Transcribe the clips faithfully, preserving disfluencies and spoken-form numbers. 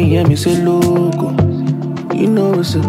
hear me say logo, you know it's a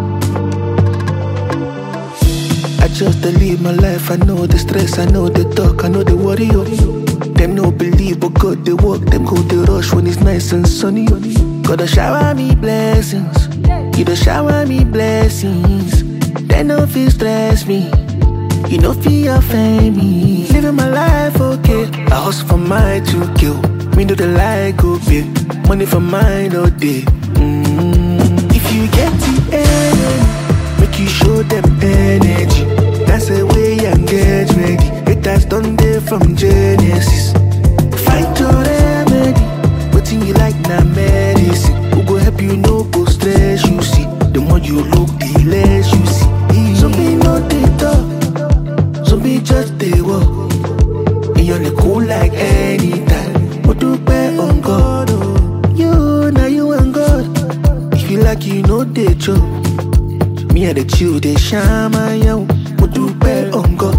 I just dey live my life, I know the stress, I know the talk, I know the worry, yo. Them no believe, but God they work, them go they rush when it's nice and sunny. God shower me blessings, you don't shower me blessings. They no feel stress me, you no feel offend me. Living my life okay, I hustle for mine to kill. Me know the light go big, money for mine all day. Mm-hmm. If you get the energy, make you show them energy. That's the way I'm get ready. Haters done there from Genesis. Fight your remedy, waiting you like na medicine. Who go help you no go stress you see. The more you look, the less you see. Some be no they talk, some be just they walk. And you're the cool like anytime. What do pay on God? Oh, you now you and God. If you like you know they joke. Me and the chill they shine my yo. What do pay on God?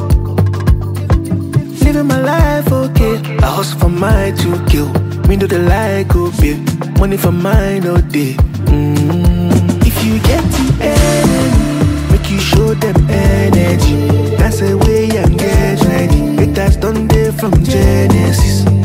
Living my life okay, I hustle for mine to kill. Me know the light go big, money for mine all day. Mm-hmm. If you get the energy, make you show them energy. That's the way I'm get ready. Haters done there from Genesis.